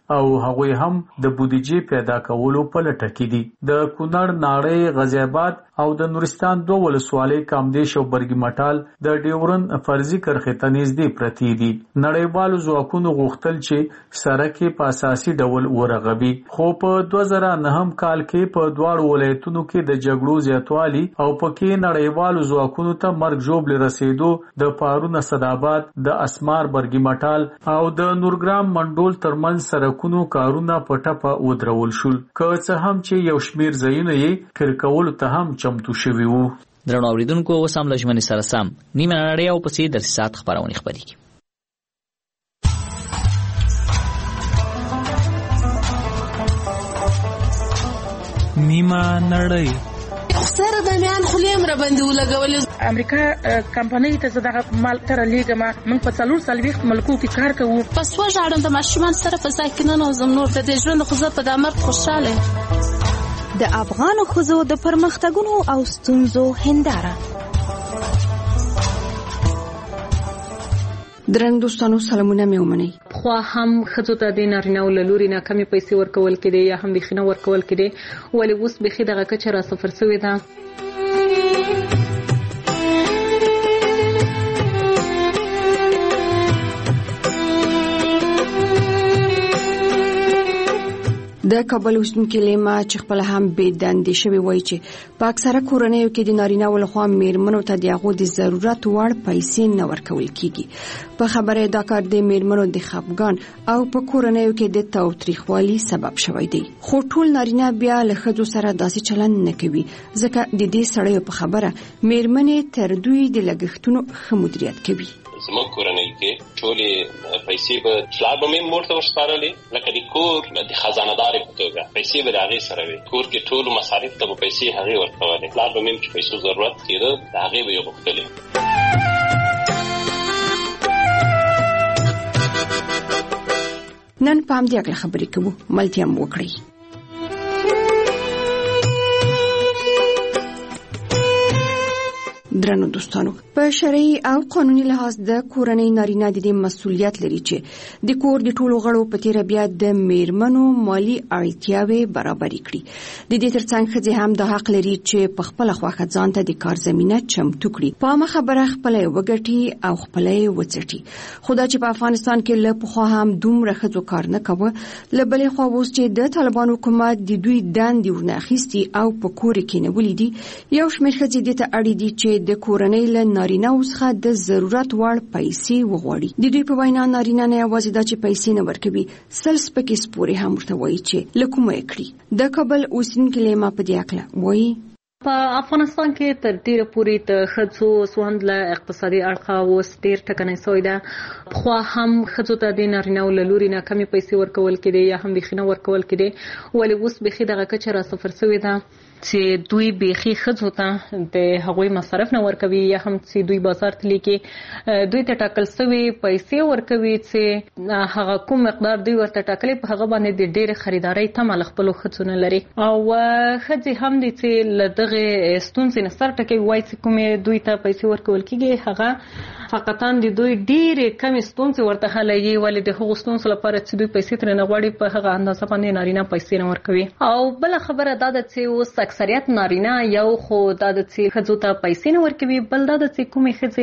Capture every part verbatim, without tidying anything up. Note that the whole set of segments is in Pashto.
او هغوی هم د بودیجې پیدا کولو په لټه کې دي. د کونړ، ناړۍ، غازی آباد او د نورستان دوه ولسوالۍ کامدیش او برګي مټال د ډیورن فرضي کرښې ته نږدې پرتې دي. نړیوالو ځواکونو غوښتل چې سړک یې په اساسي ډول ورغوي، خو په دوه زره نهم کال کې په دواړو ولایتونو کې د جګړو زیاتوالي او پکې نړیوالو ځواکونو ته مرګ ژوبلې رسېدو د پارون اسداباد، د اسمار برګي مټال او د نورګرام منډول ترمنځ سرکونو کارونه په ټپه ودرول شول، که څه هم چې یو شمیر ځایونه یې قیر کولو ته هم چمتو شوي وو. درنو اوریدونکو، اوس هم له ژمنې سره سم نیمه نړۍ او پسې درسي ساعت خپرونې خپرېږي. نیمه نړۍ سره د میان خلیم را باندې ولګولې. امریکا کمپنۍ ته زه دغه مال تر لیږم. موږ په څلور څلوېښت ملکو کې کار کوو. پس وژاړم د ماشومان سره په ځای کې ننوځم. نور د دې ژوند خو زه په دا مرګ خوشحاله یم. د افغانو ښځو د پرمختګونو او ستونزو هنداره. درنو دوستانو، سلامونه مې ومنئ. خو هم ښځو ته د نارینه‌و له لورې نه کمې پیسې ورکول کېدې یا هم بیخي نه ورکول کېدې، ولې اوس بیخي دغه کچه را صفر شوې ده. د کابل اوسیدونکي لیما چې خپل هم بې دندې شوی وایي چې په اکثره کورنیو کې د نارینه‌و لخوا میرمنو ته د هغو د ضرورت وړ پیسې نه ورکول کیږي. په خبره دا کار د میرمنو د خفګان او په کورنیو کې د تاوتریخوالي سبب شوی دی. خو ټول نارینه بیا له ښځو سره داسې چلند نه کوي، ځکه د دې سړیو په خبره میرمنې تر دوی د لګښتونو ښه مدیریت کوي. زموږ کورنۍ کې ټولې پیسې به پلار به مې مور ته ورسپارلې، لکه د کور د خزانه‌دارې په توګه پیسې به د هغې سره وي. کور کې ټولو مصارف ته به پیسې هغې ورکولې. پلار به مې چې پیسو ضرورت کېده د هغې به یې غوښتلې. نن په همدې هکله خبرې کوو، ملتیا مو وکړئ. درنو دوستانو، په شرعي او قانوني لحاظ د کورنۍ نارینه د دې مسؤلیت لري چې د کور د ټولو غړو په تیره بیا د میرمنو مالی اړتیاوې برابرې کړي. د دې ترڅنګ ښځې هم د حق لري چې په خپله خوښه ځان ته د کار زمینه چمتو کړي، په عامه خبره خپله یې وګټي او خپله یې وڅټي. خو دا چې په افغانستان کې له پخوا هم دومره ښځو کار نه کوه، له بلې خوا اوس چې د طالبان حکومت د دوی دندې ورنه اخیستي او په کور کې کېنولي دي، یو شمېر ښځې دې ته اړ دي چې د کورنۍ له نارینه‌و څخه د ضرورت وړ پیسې وغواړي. د دوی په وینا نارینه نه یوازې دا چې پیسې نه ورکوي، سل سپکې سپورې هم ورته وایي چې له کومه یې کړي. د کابل اوسیدونکي لیما په دې هکله وایي: په افغانستان کې تر ډیره پورې د ښځو ژوند له اقتصادي اړخه اوس ډیر ټکنی شوی ده. پخوا هم ښځو ته د نارینه‌و له لورې نه کمې پیسې ورکول کېدې یا هم بیخي نه ورکول کېدې، ولې اوس بیخي دغه کچه را صفر شوې ده چې دوی بیخي ښځو ته د هغوی مصرف نه ورکوي یا هم چې دوی بازار ته لیکي دوی ته ټاکل شوي پیسې ورکوي چې هغه کوم مقدار دوی ورته ټاکلي په هغه باندې د ډېرې خریدارۍ تمه له خپلو ښځو نه لري. او ښځې هم دي چې له دغې ستونزې نه سر ټکوي، وایي چې کومې دوی ته پیسې ورکول کېږي هغه فقطا د دوی ډېرې کمې ستونزې ورته حلوي، ولې د هغو ستونزو لپاره چې دوی پیسې ترې نه غواړي په هغه اندازه باندې نارینه پیسې نه ورکوي. او بله خبره دا ده چې اوس اکثریت نارینه یو خو دا د چې ښځو ته پیسې نه ورکوي، بل دا د چې کومې ښځې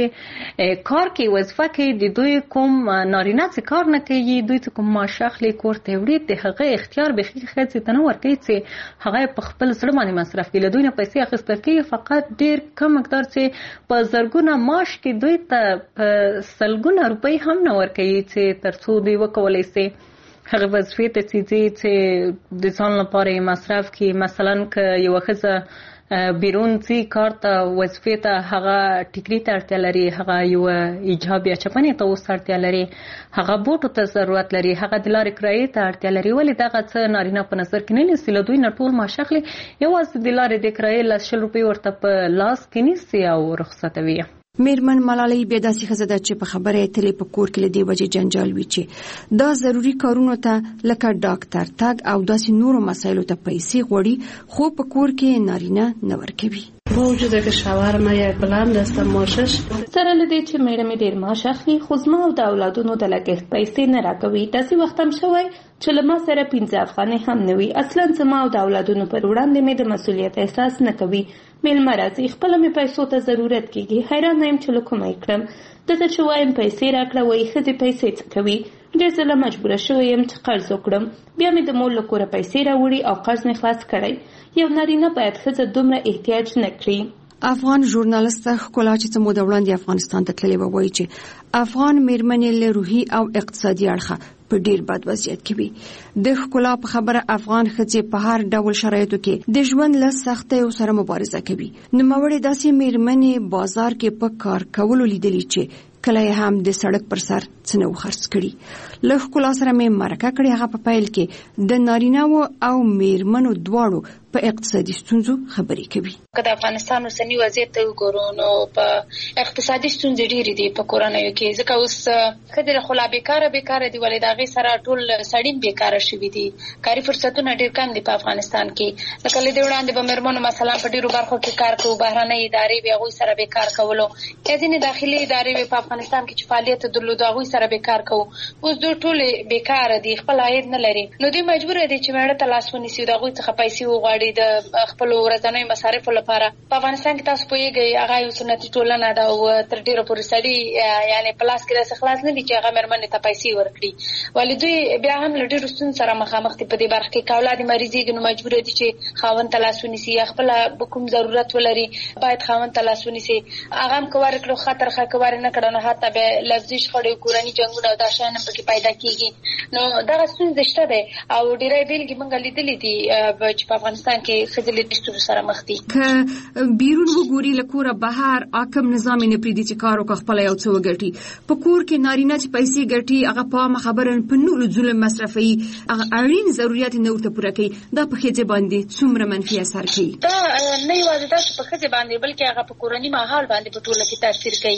کار کوي، وظیفه کوي، د دوی کوم نارینه چې کار نه کوي، دوی چې کوم معاش اخلي کور ته وړي، د هغه اختیار بیخي ښځې ته نه ورکوي چې هغه په خپل زړه باندې مصرف کړي. له دوی نه پیسې اخیستل کېږي، فقط ډېر کم مقدار چې په زرګونه معاش کې دوی ته په سلګونه روپۍ هم نه ورکوي چې تر څو دوی وکولی شي هغه وظیفې ته چې ځي چې د ځان لپاره یې مصرف کړي. مثلا که یوه ښځه بیرون ځي کار ته، وظیفې ته، هغه ټیکري ته اړتیا لري، هغه یوه ایجاب یا چپنې ته اوس اړتیا لري، هغه بوټو ته ضرورت لري، هغه د لارې کرایې ته اړتیا لري، ولې دغه څه نارینه په نظر کې نه نیسي. له دوی نه ټول معاش اخلي، یوازې د لارې د کرایې لس شل روپۍ ورته په لاس کې نیسي او رخصتوي. میرمن ملالۍ بیا داسې ښځه ده چې په خبره یې تلې په کور کې له دې وجې جنجال وي چې دا ضروري کارونو ته لکه ډاکټر تګ او داسې نورو مسایلو ته پیسې غواړي، خو په کور کې نارینه نه ورکوي. موجوده که شاورما یک بلند است ماشش سره لدی چې میړه مې ډیر معاش اخلي خو زما او د اولادونو د لګښت پیسې نه راکوي. داسې وخت هم شوی چې له ما سره پنځه افغانۍ هم نه وي. اصلا زما او د اولادونو پر وړاندې مې د مسؤلیت احساس نه کوي. میلمه راځي خپله مې پیسو ته ضرورت کیږي. حیرانه یم چې له کومه یې کړم. دته چې وایم پیسې راکړه وایي ښځې پیسې څه کوي. ډېر ځله مجبوره شوی یم چې قرض وکړم. بیا مې د مور له کوره پیسې راوړي او قرض مې خلاص کړی. یو نارینه باید ښځه دومره احتیاج نه کړي. افغان ژورنالست ښکلا چې څه موده وړاندې افغانستان ته تللې وه وایي چې افغان میرمنې له روحي او اقتصادي اړخه په ډیر بد وضعیت کې وي. د ښکلا په خبره افغان ښځې په هر ډول شرایطو کې د ژوند له سختیو سره مبارزه کوي. نوموړې داسې میرمنې بازار کې په کار کولو لیدلي چې کله هم د سړک پر سر څه نه خرڅ کړي. له ښکلا سره مې مرکه کړې. هغه په پیل کې د نارینه‌و او میرمنو دواړو په اقتصادي ستونزو خبرې کوي. که د افغانستان اوسنی وضعیت ته وګورو نو په اقتصادي ستونزې ډېرې دي په کورنیو کې، ځکه اوس ښځې خلا بیکاره بیکاره دي ولې د هغې سره ټول سړي بیکاره شوي دي. کاري فرصتونه ډېر کم دي په افغانستان کې. لکه له دې وړاندې به مېرمنو مثلا په ډېرو برخو کې کار کوو، بهرنۍ ادارې به هغوی سره بیکار کولو، یا ځینې داخلي ادارې به په افغانستان کې چې فعالیت درلودو هغوی سره بیکار کوو. اوس دوی ټولې بیکاره دي، خپل عاید نه لري. نو دوی مجبوره دي چې مېړه ته لاس ونیسي، د هغوی څخه پیسې وغواړي د خپل ورځنیو مصارفو لپاره. په افغانستان کې تاسو پوهېږئ هغه یو سنتي ټولنه ده او تر ډېره پورې سړي یعنې په لاس کې داسې خلاص نه دي چې هغه مېرمنې ته پیسې ورکړي. ولې دوی بیا هم له ډېرو ستونزو سره مخامخ دي په دې برخه کې. که اولاد یې مریضېږي نو مجبوره دي چې خاوند ته لاس ونیسي، یا خپله کوم ضرورت ولري باید خاوند ته لاس ونیسي. هغه هم که ورکړو ښه ترخه، که ور نه کړه نو حتی بیا لفظي شخړې، کورني جنګونه او دا شیان هم پکې پیدا کېږي. نو دغه ستونزې شته دی او ډېری بېلګې موږ لیدلې دي چې په افغانستان کې ښځې له دې ستونزو سره مخ دي. که بیرون وګوري له کوره بهر حاکم نظام یې نه پرېږدي چې کار وکړه خپله یو څه وګټي. په کور کې نارینه چې پیسې ګټي هغه په عامه خبره په نورو ظلم مصرفوي، هغه اړین ضرورت یې نه ورته پوره کوي. دا په ښځې باندې څومره منفي اثر کوي؟ دا نه یوازې دا چې په ښځې باندې بلکې هغه په کورني ماحول باندې په ټوله کې تاثیر کوي.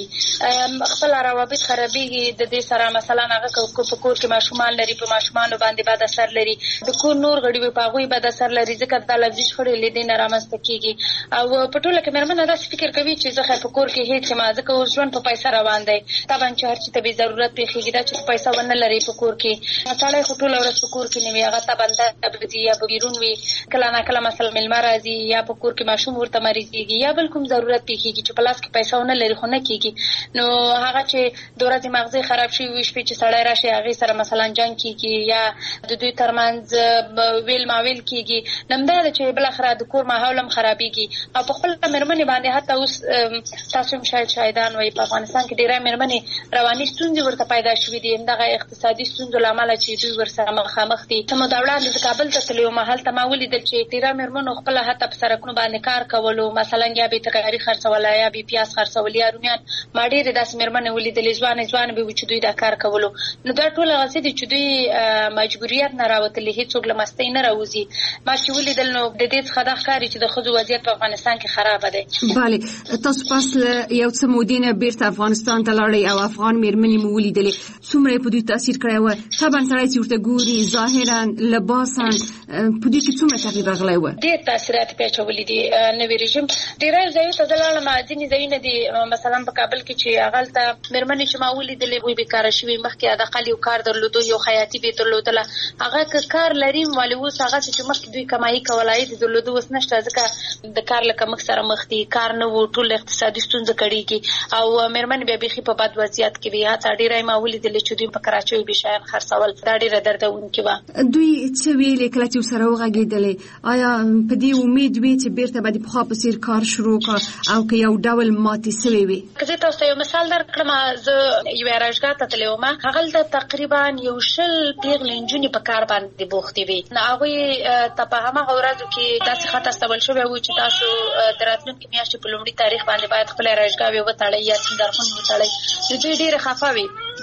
خپله روابط خرابېږي د دې سره. مثلا هغه که په کور کې ماشومان لري په ماشومانو باندې بد اثر لري، د کور نور غړي وي په هغوی بد اثر لري، ځکه دا لفظي شخړې له دې نه رامنځته کېږي. او په ټوله کې مېرمنه داسې فکر کوي چې زه خیر په کور کې هېڅ یم، ځکه اوس ژوند په پیسه روان دی. طبعا چې هر چي ته بې ضرورت پېښېږي، دا چې پیسه ونه لري په کور کې، سړی خو ټوله ورځ په کور کې نه وي، هغه ته بنده به ځي یا به بیرون وي. کله نا کله مثلا مېلمه راځي یا په کور کې ماشوم ورته مریضېږي یا بل کوم ضرورت پېښېږي چې په لاس کې پیسه ونه لري، خو نه کېږي. نو هغه چې د ورځې مغزې خراب شوي وي، شپې چې سړی راشي هغې سره مثلا جنګ کېږي یا د دوی ترمنځ ویل ماویل کېږي. نو همدا ده چې بالاخره د کور ماحول هم خرابېږي. او په خپله مېرمنې باندې حتی اوس تاسو هم شاید شاهدان وایي په افغانستان کې ډېری مېرمنې رواني ستونزې ورته پیدا شوي دي، همدغه اقتصادي ستونزو له امله چې دوی ورسره مخامخ دي. څه موده وړاندې زه کابل ته تللې وم، هلته ما ولیدل چې ډېری مېرمنو خپله حتی په سړکونو باندې کار کولو، مثلا یا به یې ترکاري خرڅوله یا به یې پیاز خرڅول یا رومیان. ما ډېرې داسې مېرمنې ولیدلې ځوانې ځوانې به وي چې دوی دا کار کولو. نو دا ټول هغه څه دي چې دوی مجبوریت نه راوتلي، هېڅوک له مستۍ نه راوځي. ما چې ولیدل نو د دې څخه دا ښکاري چې د ښځو وضعیت په افغانستان کې خرابه دی. بله، تاسو پس له یو څه مودې نه بېرته افغانستان ته لاړئ او افغان مېرمنې مو ولیدلې. څومره یې په دوی تاثیر کړی و؟ طبعا سړی چې ورته ګوري ظاهرا لباسا په دوی کې څومره تغییر راغلی و؟ ډېر تاثیرات پې اچولي دي. نوي رژیم ډېری ځایو ته زه لاړم، ځینې ځایونه دي مثلا په کابل کې چې هغلته مېرمنې چې ما ولیدلې وی بېکاره شوي، مخکې حداقل یو کار درلودو، یو خیاطي به یې درلودله. هغه که کار لري ولې اوس هغسې چې مخکې دوی کمایي کوله عاید یې درلوده، اوس نشته، ځکه د کار له کمښت سره مخ دي، کار نه و، ټول اقتصادي ستونزه کړېږي او مېرمنې بیا بیخي په بد وضعیت کې وي. حتی ډېری ما ولیدلې چې دوی په کراچیو به شیان خرڅول، دا ډېره دردونکې وه. دوی څه ویلې کله چې ورسره وغږېدلې؟ آیا په دې امید وې چې بېرته به د پخوا په څېر کار شروع کړه او که یو ډول ماتې سوې وې؟ که زه تاسو ته یو مثال درکړم، زه یوې اراژګاه ته تللې وم، هغلته تقریبا یو شل پېغلې نجونې په کار باندې بوختې وې. نو هغوی ته په هماغه ورځو کې داسې خط استول شوی و چې تاسو د راتلونکې میاشتې په لومړي تاریخ باندې باید خپله اراژګاوې وتړئ یا سینګارخونې وتړئ. نو دوی ډېرې خفه وې.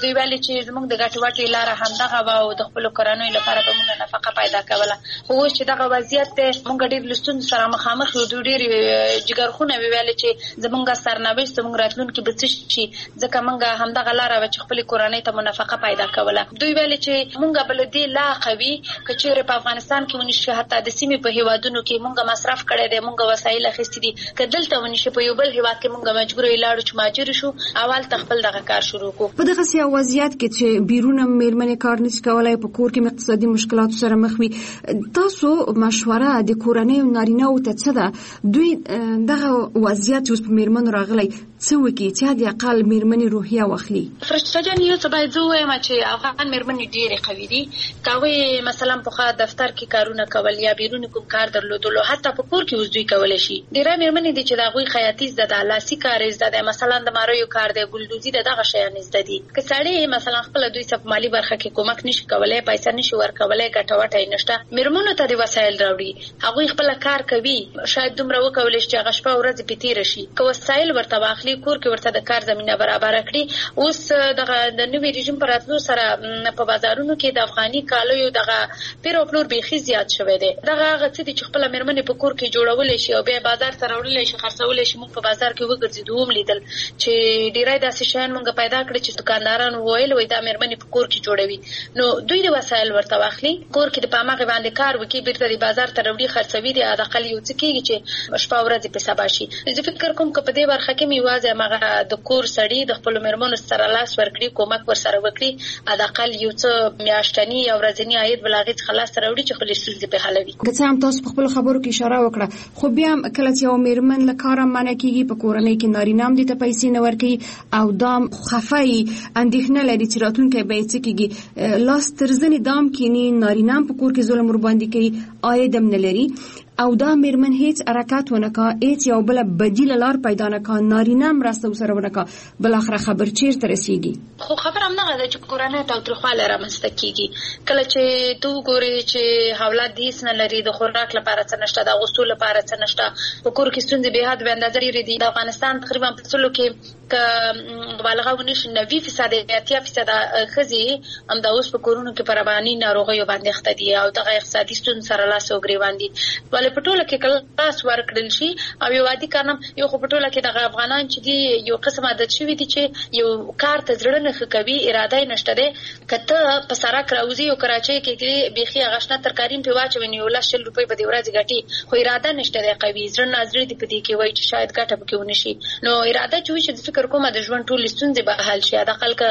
دوی ویلي چې زموږ د ګټې وټې لاره همدغه وه او د خپلو کورنیو لپاره به موږ نفقه پیدا کوله. خو اوس چې دغه وضعیت دی موږ ډېر له ستونزو سره مخامخ یو. دوی ډېرې جګرخونه وې ویلې چې زموږ سرنوشت زموږ راتلونکي به څه شي، ځکه موږ همدغه لاره وه چې خپلې کورنۍ ته مو نفقه پیدا کوله. دوی ویلې چې موږ به له دې لا قوي که چېرې په افغانستان کې ونشي، حتی د سیمې په هېوادونو کې موږ مصرف کړی دی، موږ وسایل اخیستي دي، که دلته ونشي په یو بل هېواد کې موږ مجبور یې لاړو چې مهاجر شو او هلته خپل دغه کار شروع کړو. په دغسې یو وضعیت کې چې بیرونه مېرمنې کار نشي کولی، په کور کې اقتصادي مشکلاتو سره مخ وي، تاسو مشوره د کورنیو نارینه‌وو ته څه ده؟ دوی دغه وضعیت چې اوس په مېرمنو راغلی څه وکړي چې حد اقل مېرمنې روحیه واخلي؟ فرشته جان، یو څه باید زه ووایم چې افغان مېرمنې ډېرې قوي دي. که هغوی مثلا پخوا دفتر کې کارونه کول یا بیرون کوم کار درلودلو، حتی په کور کې اوس دوی کولی شي. ډېری مېرمنې دي چې د هغوی خیاطي زده ده، لاسي کار یې زده دی، مثلا د ماریو کار دی، ګلدوزي ده، دغه شیان زده دي. که سړی مثلا خپله دوی ته په مالي برخه کې کومک نشي کولی، پیسه نشي ورکولی، ګټه وټه یې نشته، مېرمنو ته د وسایل راوړي، هغوی خپله کار کوي، شاید دومره وکولی شي چې هغه شپه ورځ پې تېره شي. که وسایل ورته واخلي، کور کې ورته د کار زمینه برابره کړي. اوس دغه د نوي رژیم په راتلو سره په بازارونو کې د افغاني کالیو دغه پیر او پلور بیخي زیات شوی دی. دغه هغه څه دي چې خپله مېرمنې په کور کې جوړولی شي او بیا بازار ته راوړلی شي، خرڅولی شي. موږ په بازار کې وګرځېدو هم لیدل چې ډېری داسې شیان موږ پیدا کړي چې دکاندارانو وویل وایي دا مېرمنې په کور کې جوړوي. نو دوی د وسایل ورته واخلي، کور کې د په هماغې باندې کار وکړي، بیرته د بازار ته راوړي، خرڅوي. د حداقل یو څه کېږي چې شپه ورځې پې سبا شي. زه فکر کوم که په دې برخه کې مې یوازې هماغه د کور سړي د خپلو مېرمنو سره لاس ورکړي، کومک ورسره وکړي، حداقل یو څه میاشتني یا ورځني عاید به له هغې څخه لاسته راوړي چې خپلې ستونزې پرې حلوي. که څه هم تاسو په خپلو خبرو کې اشاره وکړه، خو بیا هم کله چې یو مېرمن له کاره منع کېږي، په کورنۍ کې نارینه هم دې ته پیسې نه ورکوي او دا خفه یي، اندېښنه لري چې راتلونکی به یې څه کېږي، لاس تر زنې دام کیني، نارینه هم په کور کې ظلم ورباندې کوي، عاید هم نه لري او دا مېرمن هیڅ حرکت ونه کا، هیڅ یو بله بدیله لار پیدا نه کا، نارینه هم مرسته ورسره ونه کا، بالاخره خبر چیرته رسېږي؟ خو خبره همدغه ده چې کورنۍ تاوتریخوالی رامنځته کېږي. کله چې ته وګورې چې اولاد دې هېڅ نه لري، د خوراک لپاره څه نشته، د اغوستو لپاره څه نشته، په کور کې ستونزې بې حد بې اندازه ډېرې دي. د افغانستان تقریبا په سلو کې که مبالغه ونشي نوي فیصده اتیا فیصده ښځې همدا اوس په کورونو کې په رواني ناروغیو باندې اخته دي او دغه اقتصادي ستونزو سره لاس او ګرېوان دي. ولې په ټوله کې کله لاس ورکړل شي او یو عادي کار نه، یو خو په ټوله کې دغه افغانان چې دي یو قسم عادت شوي دي چې یو کار ته زړه نه ښه کوي، اراده یې نشته دی. که ته په سړک راوځې یو کراچۍ کې بیخي هغه شنه ترکاري پرې واچوې نو یو لس شل روپۍ به دې ورځې ګټي، خو اراده نشته دی قوي، زړه نازړه دې په دې کې وایي چې شاید ګټه پکې ونه شي. نو اراده چې وي چې فکر کومه د ژوند ټولې ستونزې به حل شي. حداقل که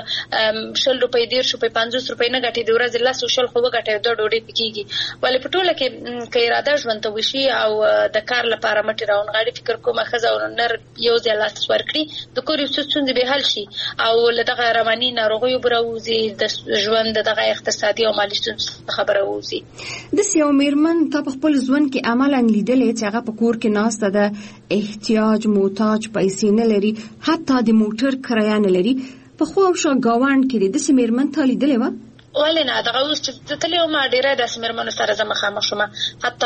شل روپۍ دېرش روپۍ پنځوس روپۍ نه ګټې، د ورځې لس او شل خو وګټې، دوه ډوډۍ پکې کېږي. ولې په ټوله کې که اراده ژوند ته وشي او د کار لپاره مټې راونغاړي، فکر کومه ښځه او نر یو ځای لاس ورکړي، د کور یو څه ستونزې به حل شي او له دغه رواني ناروغیو به راوځي، د ژوند د دغه اقتصادي او مالي ستونزو څخه به راوځي. داسې یو مېرمن تا په خپل ژوند کې عملاً لیدلې چې هغه په کور کې ناسته ده، احتیاج محتاج، پیسې نه لري، حتی د موټر کرایه نه لري، په خوا او شا ګاونډ کې دې داسې مېرمن تا لیدلې وه؟ ولې نه، دغه اوس چې زه تللې وم ډېری داسې مېرمنو سره زه مخامخ شوم. حتی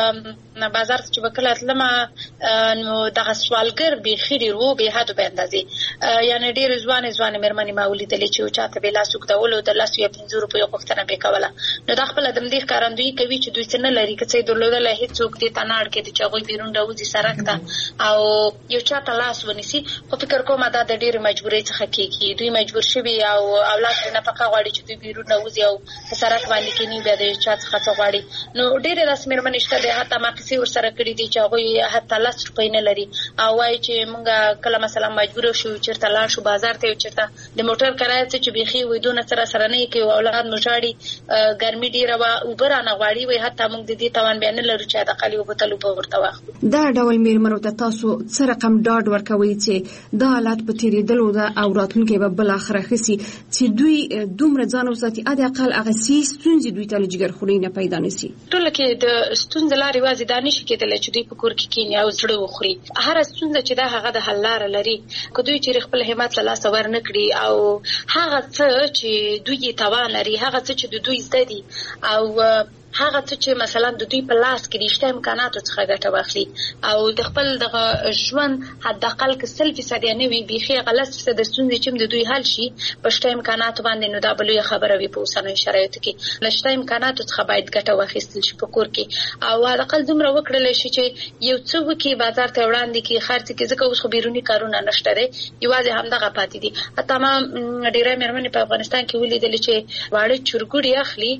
بازار ته چې به کله تلمه نو دغه سوالګر بیخي ډېر وو، بې حدو بې اندازې، یعنې ډېرې ځوانې ځوانې مېرمنې ما ولیدلې چې یو چا ته به یې لاس اوږدولو، د لسو یا پنځو روپیو غوښتنه به یې کوله. نو دا خپله د همدې ښکارندویي کوي چې دوی څه نه لري، که څه یې درلودلی هېڅوک دې ته نه اړ کېدي چې هغوی بیرون راوځي سړک ته او یو چا ته لاس ونیسي. خو فکر کومه دا د ډېرې مجبورۍ څخه کېږي، دوی مجبور شوي او اولاد پرې نفقه غواړي چې دوی بیرون راوځي او په سړک باندې کېني، بیا د چا څخه څه غواړي. نو ډېرې داسې مېرمنې شته دی، حتی ما کیسې ورسره کړي دي چې هغوی حتی لس روپۍ نه لري او وایي چې موږ کله مثلا مجبوره شو چېرته لاړ شو بازار ته، یو چېرته د موټر کرایه څه چې بیخي وایي دونه څه راسره نه یې کوي، اولاد مو ژاړي، ګرمي ډېره وه، اوبه رانه غواړي، وایي حتی موږ د دې توان بیا نه لرو چې حداقل یو بوتل اوبه ورته واخلو. دا ډول مېرمنو ته تاسو څه رقم ډاډ ورکوئ چې دا حالت په تېرېدلو ده او راتلونکی به بالاخره ښه سي، چې دوی دومره ځان وساتي حداقل هغه څه ستونزې دوی ته له جګرخونۍ نه پیدا نه سي؟ ټوله کې د ستونزې لارې یوازې دا نشي کېدلی چې دوی په کور کې کښېني او زړه وخوري. هره ستونزه چې ده هغه د حل لاره لري، که دوی چېرې خپل همت له لاسه ورنه کړي او هغه څه چې دوی یې توان لري، هغه څه چې د دوی زده دي او هغه څه چې مثلا د دوی په لاس کې د شته امکاناتو څخه ګټه واخلي او د خپل د ژوند حد اقل کې سل فیصد یا نه وي بيخي غلط فیصد ستونزې چې د دوی حل شي په شته امکاناتو باندې نو دا بلوي خبره وي په اوسنۍ شرایطو کې نشته امکاناتو څخه باید ګټه واخیستل شي په کور کې او حد اقل دومره وکړل شي چې یو څه وکي بازار ته وړاندې کې خرڅ کې ځکه اوس خو بیرونی کارونه نشته دي یوازې همدغه پاتې دي اته ما ډیره مېرمنې په افغانستان کې ولیدل چې واړه چرګوړي اخلي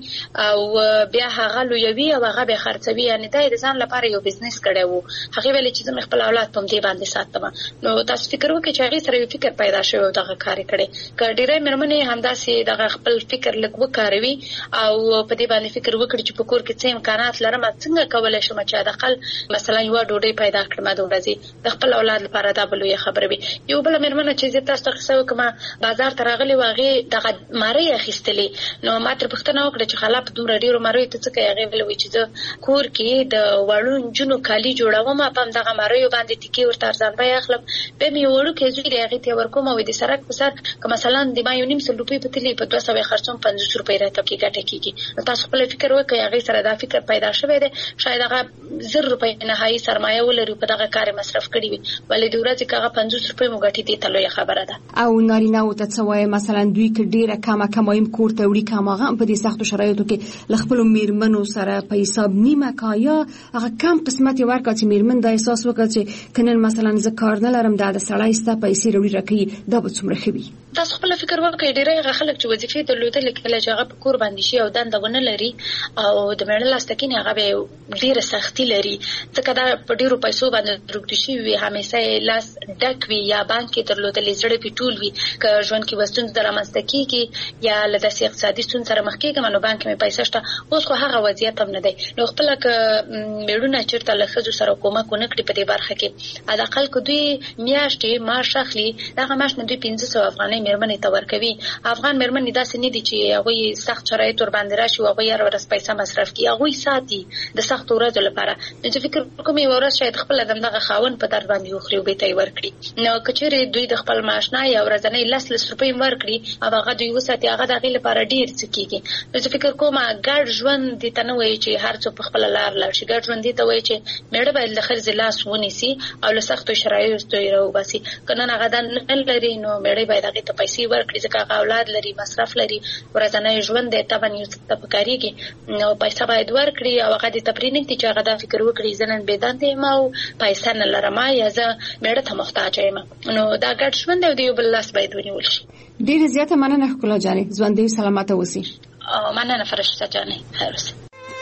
او بیا هغه لویوي او هغه به خرڅوي یعنی دا د ځان لپاره یو بزنس کړي وو هغه ویل چې زما خپل اولاد په دې باندې ساتم نو تاسو فکر وکړئ چې هغه سره یو فکر پیدا شوی او دغه کار کړي کډیره مېرمنې همداسې دغه خپل فکر لږ وکاروي او په دې باندې فکر وکړي چې په کور کې څه امکانات لرم څنګه کولای شم چې د خپل مثلا یو ډوډۍ پیدا کړم د ورځې د خپل اولاد لپاره دا بلوي خبره وي یو بل مېرمنه چې تاسو ته څه کومه بازار ته راغلي واغې دغه ماری اخیستلې نو ما تر پښتنه وکړه چې خلاف دومره ډیرو ماری ته څه کوي هغه ویل چې د کور کې د وړون جنو کالی جوړوم په دغه ماری باندې ټکی ورته ارزان بیا اخلم به می وړو کې زوی هغه ته ورکوم او د سرک په سر که مثلا د ما یو نیم سل روپۍ په تلی په دوه سوه خرڅوم پنځوس روپۍ راته کې ګټه کیږي تاسو خپل فکر وکړئ هغه سره دا فکر پیدا شوی دی شاید هغه زر روپۍ نهایي سرمایه ولري په دغه کار مصرف کړی وي ولې د ورځې کاغه پنځوس روپۍ مو ګټې دي تلوي خبره ده او نارینه او ته څوای مثلا دوی کې ډیره کمه کمایم کور ته وړي کماغه په دې سختو شرایطو کې لخپل میرمنو سره په حساب نیمه کایا هغه کم قسمت ورکړي چې میرمن د احساس وکړي چې کنن مثلا زه کار نه لرم دا د سړی ستا پیسې وروړي راکې دا به څومره خوي تاسو خپل فکر وکړئ ډیره خلک چې وظیفې درلودل کله چې هغه په کور باندې شي او دنده ونه لري او د مېړه لاس تکینه هغه به ډیره سختي لري ځکه دا په ډیرو پیسو باندې روږدي شي وي همیشه لاس ډک وي یا بانک کې درلودل زړه پیټول وي که ژوند کې وستون درامسته کیږي یا لدې اقتصادي ستون سره مخ کېږي نو بانک مې پیسې شته اوس خو هغه وضعیت هم نه دی نو خپل ک میړونه چیرته لخذو سره کومک ونه کړی په دې برخه کې ادا خلک دوی میاشتې معاش اخلي دغه معاش نه دوی پنځه سوه افغانۍ مېرمنې ته ورکوي افغان مېرمنې داسې نه دي چې هغوی سخت شرایط ور باندې راشي او هغوی هر ورځ پیسې مصرف کوي هغوی ساتي د سختو ورځو لپاره نو چې فکر کوم یو ورځ شاید خپل دغه خاون په در باندې وخوري او به تی ورکړي نو کچېرې دوی د خپل معاش نه یا ورځنی لس لس روپۍ ورکړي او هغه دوی وساتي هغه دغه لپاره ډیر څه کیږي نو چې فکر کوم ګډ ژوند دي ته نه وایي چې هر څوک په خپل لار لاړ شي ګډ ژوند دي ته وایي چې مېړه باید له خرڅ لاس ونیسي او له سختو شرایطو یې راوباسي کنه هغه د نه لري نو مېړه باید هغه ته پیسې ورکړي ځکه هغه اولاد لري مصرف لري ورځنی ژوند دی ته باندې څه پکاريږي نو پیسې باید ورکړي او هغه د تپرینګ چې هغه دا فکر وکړي زنن بيدان دی ما او پیسې نه لرم یا زه مېړه ته محتاج یم نو دا ګډ ژوند دی یو بل لاس باید ونیول شي ډیر زیاته مننه ښکلا جانې ژوند دې سلامت اوسئ او مننه فرشته جانې خیر اوسئ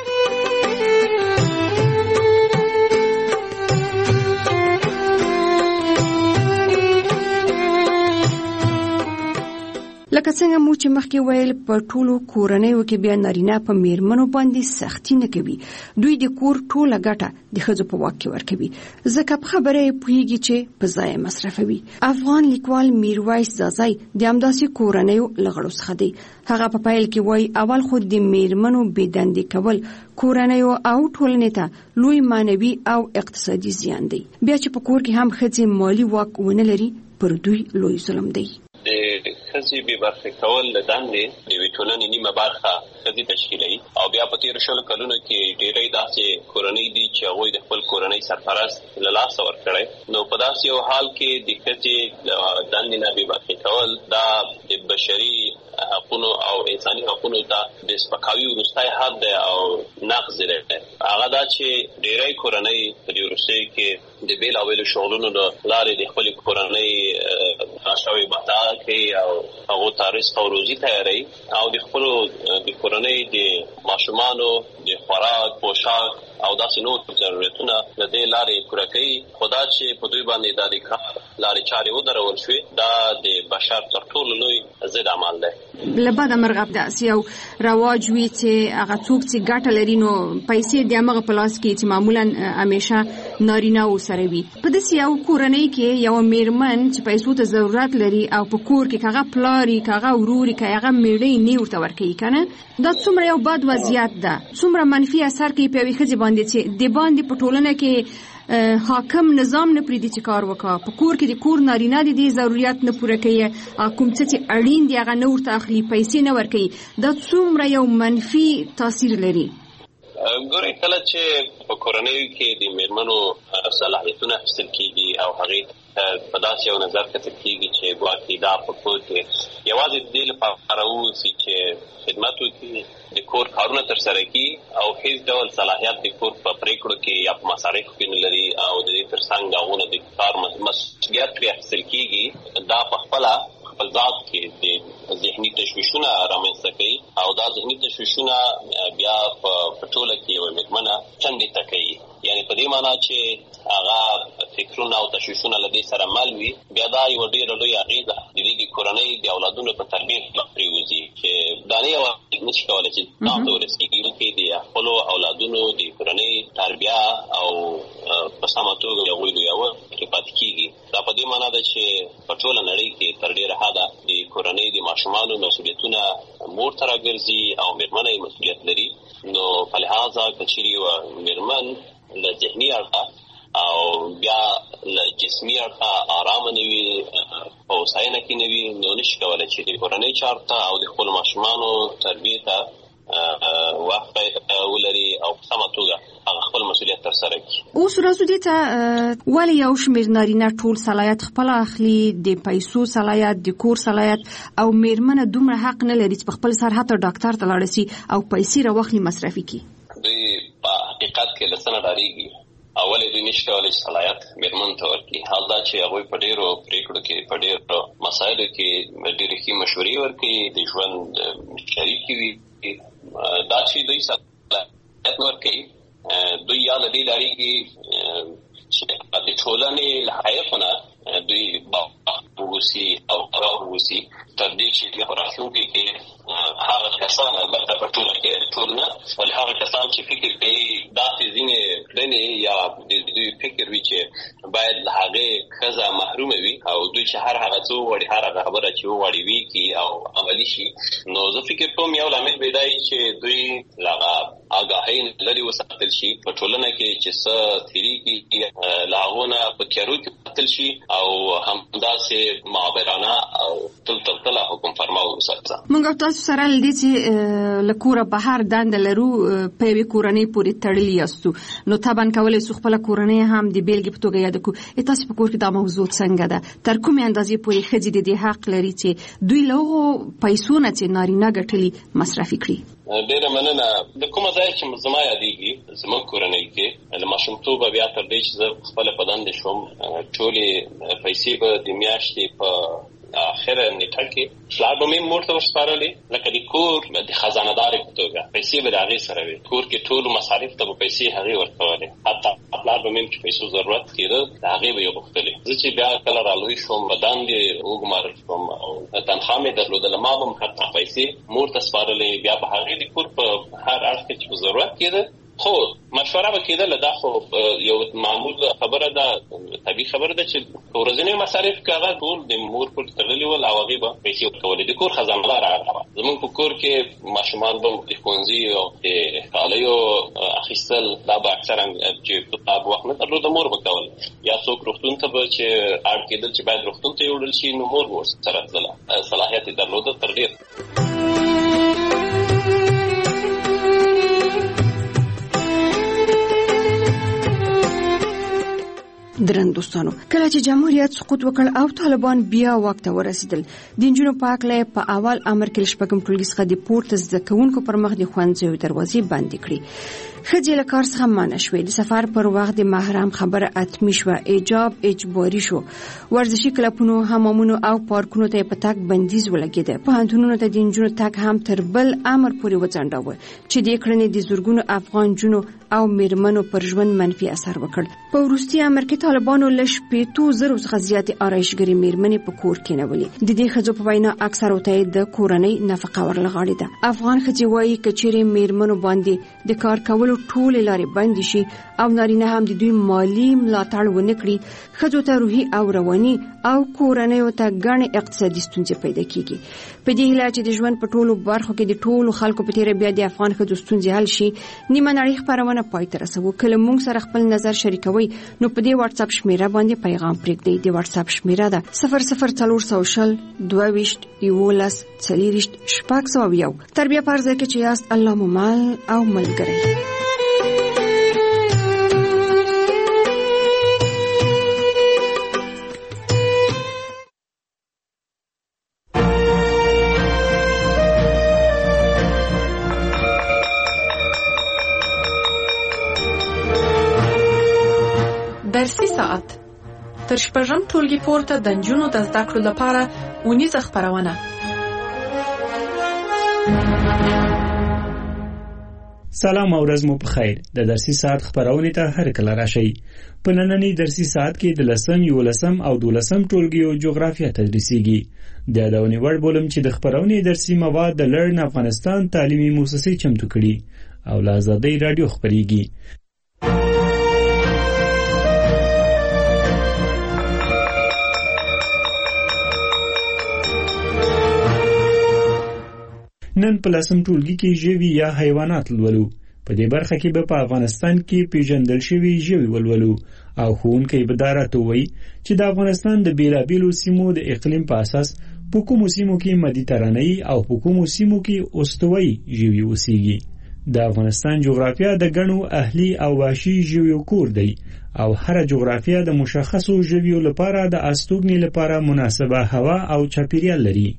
لکه څنګه مو چې مخکې ویل په ټولو کورنیو کې بیا نارینه په میرمنو باندې سختی نه کوي دوی د کور ټوله ګټه د ښځو په واک کې ورکوي ځکه په خبره یې پوهیږي چې په ځای مصرفوي افغان لیکوال میرویس زازای د همداسې کورنیو له غړو څخه دی هغه په پیل کې وایي اول خو د میرمنو بېدندې کول کورنیو او ټولنې ته لوی معنوي او اقتصادي زیان دی بیا چې په کور کې هم ښځې مالي واک ونه لري پر دوی لوی ظلم دی ښځې بې برخې کول له دندې د یوې ټولنې نیمه برخه ښځې تشکیلوي او بیا په تېرو شلو کلونو کې ډېری داسې کورنۍ دي چې هغوی د خپل کورنۍ سرپرست له لاسه ورکړی نو په داسې یو حال کې د ښځې د دندې نه بې برخې کول دا د بشري حقونو او انساني حقونو ته د سپکاوي وروستی حد دی او نقض دی هغه دا چې ډېری کورنۍ په دې وروستیو کې د بېلابېلو شغلونو له لارې د خپلې کورنۍ ناشوي بهتر کوي او هغو ته رزق او روزي تیاروي او د خپلو د کورنۍ د ماشومانو د خوراک پوشاک او داسې نور ضرورتونه له دې لارې پوره کوي خو دا چې په دوی باندې دا د کار لارې چارې ودرول شوې دا د بشر تر ټولو لوی ضد عمل دی له بده مرغه داسې یو رواج وي چې هغه څوک چې ګټه لري نو پیسې د هغه په لاس کې چې معمولا همیشه نارینه سره وي په داسې یو کورنۍ کې یو میرمن چې پیسو ته ضرورت لري او په کور کې هغه پلاري هغه وروري هغه میړی نه ورته ورکوي کنه دا څومره یو بد وضعیت ده څومره منفي اثر کوي په یوې ښځې باندې چې د باندې په ټولنه کې حاکم نظام نه پریدي چې کار وکړي په کور کې د کور نارینه د دې ضرورت نه پوره کوي کوم څه چې اړین دی هغه نه ورته اخلي پیسې نه ورکوي دا څومره یو منفي تاثیر لري ګورئ کله چې په کورنیو کې د میرمنو صلاحیتونه اخیستل کېږي او هغې په داسې یو نظر کتل کېږي چې ګواکې دا په کور کې یوازې د دې لپاره واوسي چې خدمت وکړي د کور کارونه ترسره کړي او هیڅ ډول صلاحیت د کور په پرېکړو کې یا په مصارفو کې نه لري او د دې ترڅنګ د هغوی د کار مسؤلیت پرې اخیستل کېږي، دا په خپله خپل ذات کې د ذهني تشویشونه رامنځته کوي او دا ذهني تشویشونه بیا په ټوله کې یوه میرمنه ټنډې ته کوي. یعنې په دې معنا چې هغه فکرونه او تشویشونه له دې سره مل وي، بیا دا یوه ډېره لویه اغېزه د دې د کورنۍ د اولادونو په تربیې کې پرېوځي چې دا نه یوازې نشي کولی چې دا ته ورسېږي، بلکې د خپلو اولادونو د کورنۍ تربیه او په سمه توګه هغوی لویول کې پاتې کېږي. دا په دې معنا ده چې په ټوله نړۍ کې تر ډېره حده د کورنۍ د ماشومانو مسؤلیتونه مور ته راګرځي او میرمنه یې مسؤلیت لري. نو په لحاظه که چېرې یوه میرمن له ذهني اړخه او بیا له جسمي اړخه ارامه نه وي، په هوساینه کې نه وي، نو نشي کولی چې د کورنۍ چارو ته او د خپلو ماشومانو تربیې ته وخت ولري او په سمه توګه هغه خپل مسؤلیت ترسره کړي. اوس ورځو دې ته ولې یو شمېر نارینه ټول صلاحیت خپله اخلي، د پیسو صلاحیت، د کور صلاحیت، او میرمنه دومره حق نه لري چې په خپل سر حتی ډاکټر ته لاړه سي او پیسې راواخلي مصرفي کړي؟ دوی په حقیقت کې له څه نه ډارېږي. اولې دوی نشي کولی چې صلاحیت میرمن ته ورکړي، حال دا چې هغوی په ډېرو پرېکړو کې په ډېرو مسایلو کې ډېرې ښې مشورې ورکوي، د ژوند شریکې وي. دا چې دوی صلاحیت نه ورکوي، دوی یا له دې ډارېږي چې د ټولنې له حیفو نه دوی باوخت واوسي او قرار واوسي، تر دې چې په راتلونکي کې هغه کسان البته په ټوله کې ټول نه، ولې هغه کسان چې فکر کوي داسې ځینې کړنې یا د دوی فکر وي چې باید له هغې ښځه محرومه وي او دوی چې هر هغه څه وغواړي، هر هغه خبره چې وغواړي وي کړي او عملي شي. نو زه فکر کوم یو لامل به دا وي چې دوی له هغه آګاهۍ لرې وساتل شي په ټولنه کې چې څه تېرېږي له هغو نه په تیارو کې وساتل شي او همداسې معبرانه او تل تل تله حکم فرما وساتل. موږ تاسو سره له دې چې له کوره بهر دنده لرو په یوې کورنۍ پورې تړلي یاستو، نو طبعا کولی شو خپله کورنۍ هم د بېلګې په توګه یاده کړو. تاسو په کور کې دا موضوع څنګه ده؟ تر کومې اندازې پورې ښځې د دې حق لري چې دوی له هغو پیسو نه چې نارینه ګټلي مصرفي کړي؟ ډېره مننه. د کومه ځای چې زما یادېږي زموږ کورنۍ کې له ماشومتوبه بیا تر دې چې زه خپله په دندې شوم، ټولې پیسې به د میاشتې په اخره نیټه کې پلار به مې مور ته ورسپارلې، لکه د کور د خزانهدارې په توګه پیسې به د هغې سره وي. کور کې ټولو مصارف ته به پیسې هغې ورکولې، حتی پلار به مې چې پیسو ضرورت کېده د هغې به یې غوښتلې. زه چې بیا کله رالوی شوم، په دندې وګمارل شوم او تنخوا مې درلودله، ما به هم حتی پیسې مور ته سپارلې، بیا به هغې د کور په هر اړخ کې چې ضرورت کېده خو مشوره به کېدله. دا خو یو معمول خبره ده، طبیعي خبره ده چې ورځنی مصارف که هغه ټول د مور پورې تړلي ول او هغې به پیسې ورکولې. د کور خزانهدار هغه وه. زموږ په کور کې ماشومان به د ښوونځي او د کالیو اخیستل دا به اکثرا چې په وخت نه درلوده مور به کول، یا څوک روغتون ته به چې اړ کېدل چې باید روغتون ته یوړل شي، نو مور به ورسره تلله. صلاحیت یې درلوده تر ډېر. درن دوستانو، کله چې جمهوریت سقوط وکړ او طالبان بیا واک ته ورسېدل، د نجونو په هکله په اول امر کې له شپږم ټولګي څخه د پورته زده کوونکو پر مخ د ښوونځیو دروازې بندې کړې. ښځې له کار څخه منع شوې، د سفر پر وخت د محرم خبره حتمي شوه، حجاب اجباري شو، ورزشي کلبونو، حمامونو او پارکونو ته په تګ بندیز ولګېده. پوهنتونونو ته د نجونو تګ هم تر بل امر پورې وځنډاوه چې دې کړنې د زرګونو افغان نجونو او میرمنو پر ژوند منفي اثر وکړ. په وروستي امر کې طالبانو له شپېتو زرو څخه زیاتې آرایشګرې میرمنې په کور کېنولې. د دې ښځو په وینا اکثرو ته د کورنۍ نفقه ورلغاړې ده. افغان ښځې وایي که چیرې میرمنو باندې د کار کولو ټولې لارې بندې شي او نارینه هم د دوی مالي ملاتړ ونه کړي، ښځو ته روحي او رواني او کورنیو ته ګڼې اقتصادي ستونزې پیدا کیږي. په دې هیله چې د ژوند په ټولو برخو کې د ټولو خلکو په تیره بیا د افغان ښځو ستونزې حل شي، نیمه نړۍ خپرونه پای ته رسوو. کله موږ سره خپل نظر شریکوئ نو په دې واتس اپ شمیره باندې پیغام پرېږدئ. د واتس اپ شمیره ده صفر صفر څلور سوه شل دوه ویشت یولس څلېرویشت شپږ سوه یو. تر بیا په هر ځای کې چې یاست، الله مو مل او ملګری. درسي ساعت تر شپږم ټولګي پورته د نجونو د زده کړو لپاره اونیزه خپرونه. سلام او ورځ مو په خیر. د درسي ساعت خپرونې ته هر کله راشئ. په نننۍ درسي ساعت کې د لسم، یولسم او دولسم ټولګیو جغرافیه تدریسیږي. د یادونې وړ بولم چې د خپرونې درسي مواد د لرن افغانستان تعلیمي مؤسسې چمتو کړي او له آزادۍ رادیو خپریږي. نن په لسم ټولګي کې ژوي یا حیوانات لولو. په دې برخه کې به په افغانستان کې پیژندل شوي ژوي ولولو او ښوونکی به دا راته ووایي چې د افغانستان د بېلابېلو سیمو د اقلیم په اساس په کومو سیمو کې مدیترانه‌ایي او په کومو سیمو کې استوایي ژوي اوسېږي. د افغانستان جغرافیه د ګڼو اهلي او وحشي ژویو کور دی او هره جغرافیه د مشخصو ژویو لپاره د استوګنې لپاره مناسبه هوا او چاپیریال لري.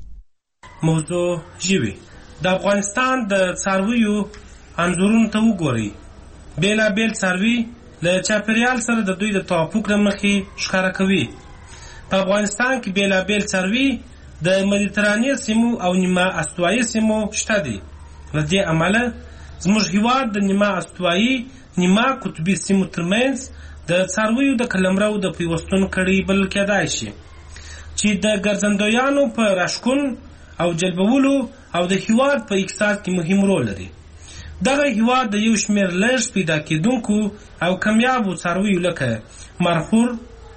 موضوع ژوي. د افغانستان د څارویو انځورونو ته وګورئ. بېلابېل څاروي له چاپیریال سره د دوی د توافق له مخې ښکاره کوي. په افغانستان کې بېلابېل څاروي د مدیترانې سیمو او نیمه استوایي سیمو شته دي. له دې امله زموږ هېواد د نیمه استوایي نیمه قطبي سیمو ترمنځ د څارویو د قلمرو د پیوستون کړۍ بلل کېدای شي چې د ګرځندویانو په راښکون او جلبولو او د هېواد په اقتصاد کې مهم رول لري. دغه هېواد د یو شمېر لږ پیدا کېدونکو او کمیابو څارویو لکه مرخور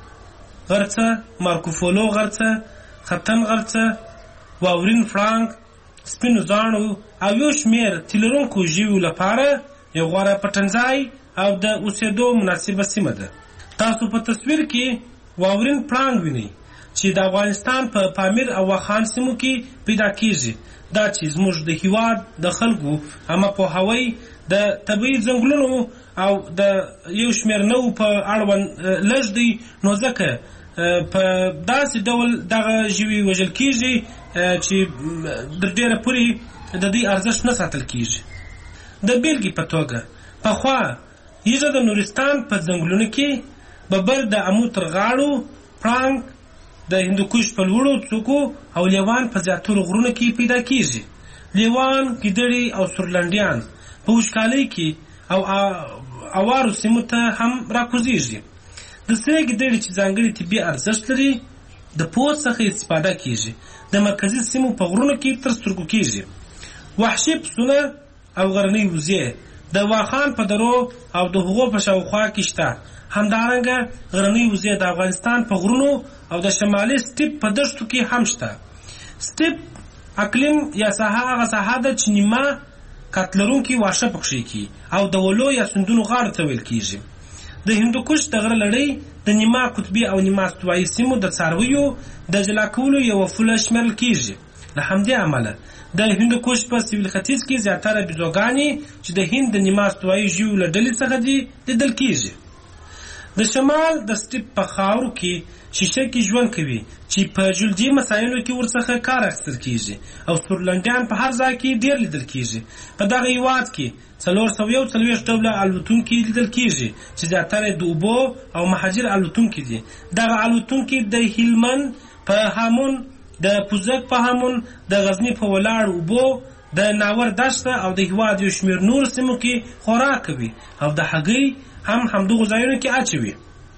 غرڅه، مارکوفولو غرڅه، ختن غرڅه، واورین فرانک، سپینو زاڼو او یو شمېر تیلرونکو ژویو لپاره یو غوره پټنځای او د اوسېدو مناسبه سیمه ده. تاسو په تصویر کې واورین فرانک وینئ چې د افغانستان په پا پامیر او واخان سیمو کې پیدا کیږي. دا چې زموږ د هېواد د خلکو اما پوهاوی د طبیعي ځنګلونو او د یو شمېر نوو په اړوند لږ دی، نو ځکه په داسې ډول دغه ژوي وژل کیږي چې در ډېره پورې د دوی ارزښت نه ساتل کیږي. د بیلګې په توګه پخوا یږه د نورستان په ځنګلونو کې ببر د امو تر غاړو، پړانګ د هندوکش په لوړو څوکو او لیوان په زیاترو غرونو کې پیدا کیږي. لیوان، ګیدړې او سورلنډیان په وچکالۍ کې او اوارو سیمو ته هم راکوزیږي. د سرې ګیدړې چې ځانګړي طبي ارزښت لري د پوست څخه استفاده کیږي. د مرکزي سیمو په غرونو کې تر سترګو کیږي. وحشي پسونه او غرنۍ وزې د واخان په درو او د هغو په شاوخوا کې شته. همدارنګه غرنۍ وزې د افغانستان په غرونو او د شمالي سټیپ په دښتو کې هم شته. سټیپ اقلیم یا ساحه هغه ساحه ده چې نیمه کتلرونکي واښه پکښې کي او د ولو یا سندونو غاړو ته ویل کیږي. د هندوکش د غره لړۍ د نیمه قطبي او نیمه استوایي سیمو د څارویو د جلا کولو یوه پوله شمیرل کیږي. له همدې امله د هندوکش په سویل ختیځ کې زیاتره بیزوګانې چې د هند د نیمه استوایي ژویو له ډلې څخه دي لیدل کیږي. د شمال د سټیپ په خاورو کې شیشه کې ژوند کوي چې په جلدي مسایلو کې ورڅخه کار اخیستل کیږي او سورلنډیان په هر ځای کې ډیر لیدل کیږي. په دغه هېواد کې څلور سوه یو څلوېښت ډوله الوتونکي لیدل کیږي چې زیاتره د اوبو او مهاجر الوتونکي دي. دغه الوتونکي د هلمند په هامون، د پوزک په هامون، د غزني په ولاړ اوبو، د ناور دشته او د هېواد یو شمېر نور سیمو کې خوراک کوي او د هګۍ هم همدغو ځایونو کې اچوي.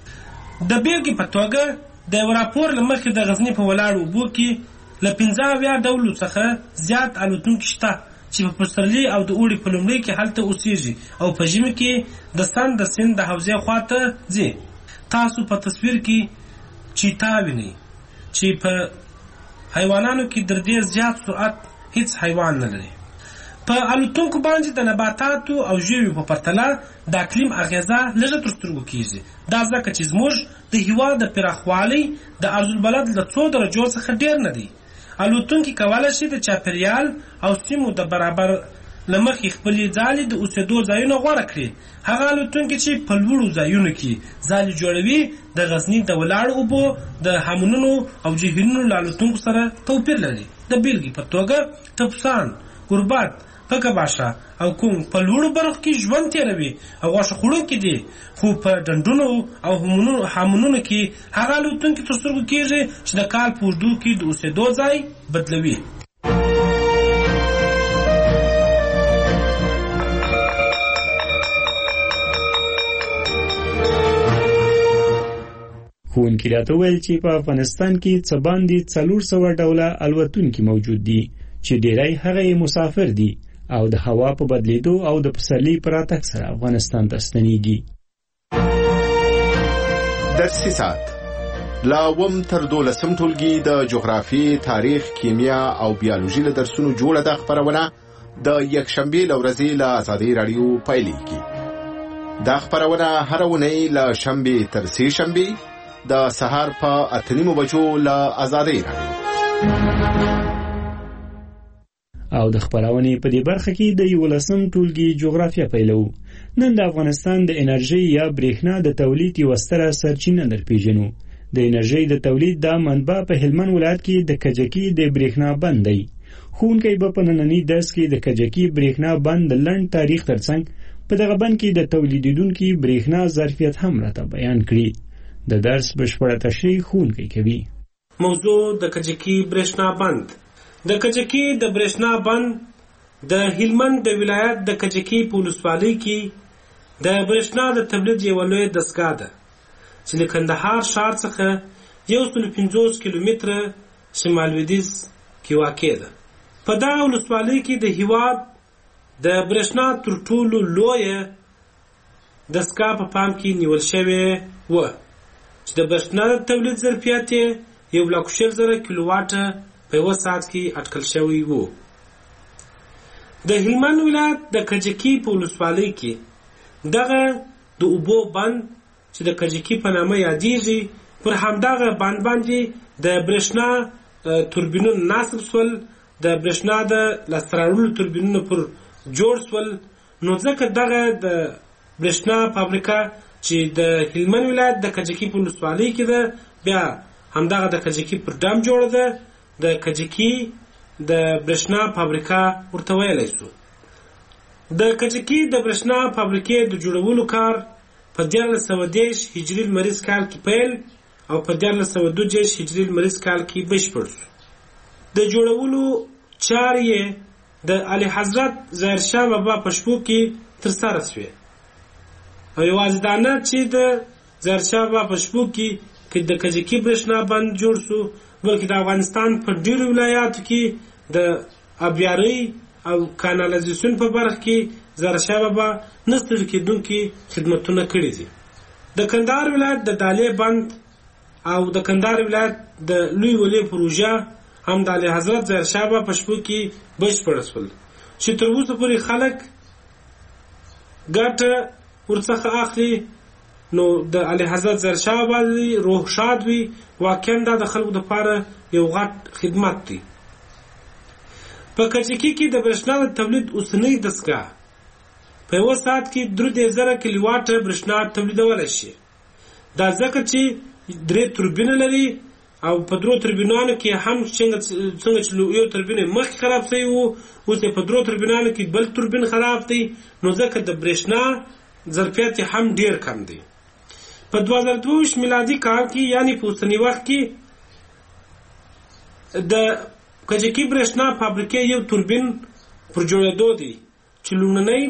د بیلګې په توګه د یو راپور له مخې د غزني په ولاړو اوبو کې له پنځه اویا ډولو څخه زیات الوتونکي شته چې په پسرلي او د اوړي په لومړي کې هلته اوسېږي او په ژمي کې د سند د سیند د حوزې خواته ځي. تاسو په تصویر کې چیتا وینئ چې په حیوانانو کې در دې زیات سرعت هیڅ حیوان نه لري. په الوتونکو باندې د نباتاتو او ژویو په پرتله د اقلیم اغیزه لږه تر سترګو کیږي. دا ځکه چې زموږ د هېواد د پراخوالي د عرضالبلد له څو درجو څخه ډېر نه دی. الوتونکي کولی شي د چاپیریال او سیمو د برابر له مخې خپلې ځالې د اوسېدو ځایونه غوره کړي. هغه الوتونکي چې په لوړو ځایونو کې ځالې جوړوي د غزني د ولاړو اوبو د هامونونو او جهیلونو له الوتونکو سره توپیر لري. د بیلګې په توګه ټپوسان، ګربت پکه باشه او کوم په لوړو برخو کې ژوند تېروي او غوښه خوړونکي دي، خو په ډنډونو او هامونونو کې هغه الوتونکي تر سترګو کېږي چې د کال په اوږدو کې د اوسېدو ځای بدلوي. ښوونکي راته وویل چې په افغانستان کې څه باندې څلور سوه ډوله الوتونکي موجود دي چې ډېری هغه مسافر دي او د هوا په بدلیدو او د پسرلي په راتګ سره افغانستان ته ستنېږي. درسي ساعت لا اووم تر دولسم ټولګي د جغرافي، تاریخ، کیمیا او بیولوژي له درسونو جوړه ده خپرونه د یکشنبې له ورځې له ازادۍ راډیو پیلېږي. دا خپرونه هره اونۍ له شنبې تر سې شنبې د سهار په اته نیمو بجو له ازادۍ راډیو. او د خپرونې په دې برخه کې د یولسم ټولګي جغرافیه پیلو. نن د افغانستان د انرژي یا برېښنا د تولید یوه ستره سرچینه درپېژنو. د انرژي د تولید دا منبع په هلمند ولایت کې د کجکي د برېښنا بند دی. ښوونکی به په ننني درس کې د کجکي برېښنا بند د لنډ تاریخ ترڅنګ په دغه بند کې د تولیدونکي برېښنا ظرفیت هم راته بیان کړي. د درس بشپړه تشریح ښوونکی کوي. موضوع د کجکي برېښنا بند. د کجکي د برېښنا بند د هلمند د ولایت د کجکي په ولسوالۍ کې د برېښنا د تولید یوه لویه دستګاه ده چې له کندهار ښار څخه یو سل پنځوس کیلومتره شمال لویدیځ کې واقع ده. په دغه ولسوالۍ کې د هېواد د برېښنا تر ټولو لویه دستګاه په پام کې نیول شوې وه چې د برېښنا د تولید ظرفیت یې یو لک شل زره کیلوواټه په یوه ساعت کې اټکل شوی و. د هلمند ولایت د کجکي په ولسوالۍ کې دغه د اوبو بند چې د کجکي په نامه یادېږي پر همدغه بند باندې د برېښنا توربینونه نصب شول. د برېښنا د لاسته راوړلو توربینونه پر جوړ شول. نو ځکه دغه د برېښنا فابریکه چې د هلمند ولایت د کجکي په ولسوالۍ کې ده بیا همدغه د کجکي پر ډم جوړه ده. د کجکي د برېښنا فابریکه ورته ویلی شو. د کجکي د برېښنا فابریکې د جوړولو کار په دیارلس سوه دېرش هجري لمریز کال کې پیل او په دیارلس سوه دوه دېرش هجري لمریز کال کې بشپړ شو. د جوړولو چارې یې د اعلی حضرت ظاهرشاه بابا په شپو کې ترسره شوې. او یوازې دا نه چې د ظاهرشاه بابا په شپو کې د کجکي برېښنا بند جوړ شو، بلکې د افغانستان په ډېرو ولایاتو کې د آبیارۍ او کانالیزاسیون په برخه کې ظاهرشاه بابا نه ستړي کېدونکي خدمتونه کړي دي. د کندهار ولایت د دالې بند او د کندهار ولایت د لوی ولې پروژه هم د اعلی حضرت ظاهرشاه بابا په شپو کې بشپړ شول چې تر اوسه پورې خلک ګټه ورڅخه اخلي. نو د اعلی حضرت ظاهرشاه بابا روح شاد وي. واقعا دا د خلکو دپاره یو غټ خدمت دی. په کجکي کې د برېښنا د تولید اوسنۍ دستګاه په یوه ساعت کې درې دېرش زره کیلوواټه برېښنا تولیدولی شي. دا ځکه چې درې توربینه لري او په درو توربینانو کې هم څنګه چې یو توربین مخکې خراب شوی و، اوس په درو توربینانو کې بل توربین خراب دی. نو ځکه د برېښنا ظرفیت هم ډېر کم دی. په دوه زره دوه ویشت میلادي کال کې یعنی په اوسني وخت کې د کجکي برېښنا فابریکې یو توربین پر جوړېدو دی چې لومړنۍ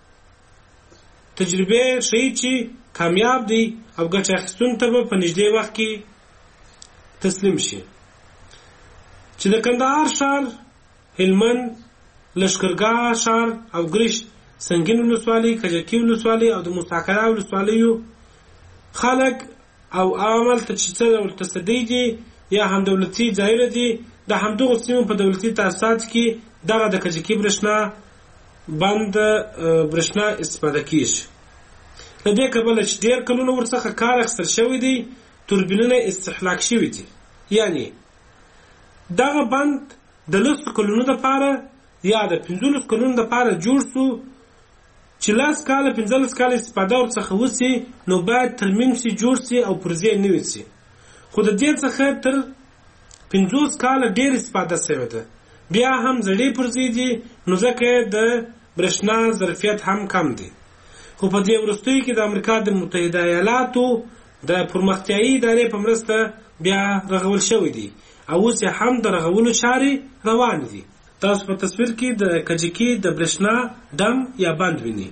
تجربې ښیي چې کامیاب دی او ګټه اخیستونکو ته به په نږدې وخت کې تسلیم شي. چې د کندهار ښار، هلمند، لښکرګاه ښار او ګرشت، سنګین ولسوالۍ، کجکي ولسوالۍ او د موساکره ولسوالیو خلک او عمل ته چې څه ډول تصدۍ دي یا هم دولتي ځایونه دي، د همدغو سیمو په دولتي تاسیساتو کې دغه د کجکي برېښنا بند برېښنا استفاده کېږي. له دې کبله چې ډېر کلونه ورڅخه کار اخیستل شوی دی، توربینونه استهلاک شوي دي. یعنې دغه بند د لسو کلونو دپاره یا د پنځلسو کلونو دپاره جوړ شو چې لس کاله پنځلس کاله استفاده ورڅخه وسي، نو باید ترمیم سي، جوړ سي او پرزې نوي سي. خو د دې څخه تر پنځوس کاله ډېر استفاده شوې ده. بیا هم زړې پرزې دي، نو ځکه د برېښنا ظرفیت هم کم دی. خو په دې وروستیو کې د امریکا د متحده ایالاتو د پرمختیایي ادارې په مرسته بیا رغول شوی دی او اوس هم د رغولو چارې روان دي. تاسو په تصویر کې د کجکي د برېښنا ډم یا بند وینئ.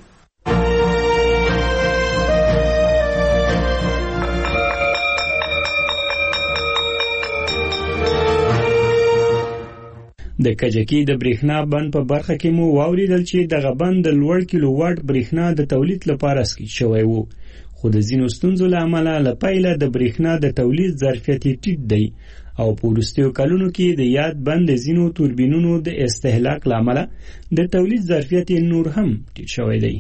د کجکي د برېښنا بند په برخه کې مو واوریدل چې دغه بند د لوړ کیلو واټ برېښنا د تولید لپاره اسکی شوی وو، خو د ځینو ستونزو له امله له پیله د برېښنا د تولید ظرفیت ټیټ دی او په وروستیو کلونو کې د یاد بند د ځینو توربینونو د استهلاک له امله د تولید ظرفیت نور هم ټیټ شوی دی.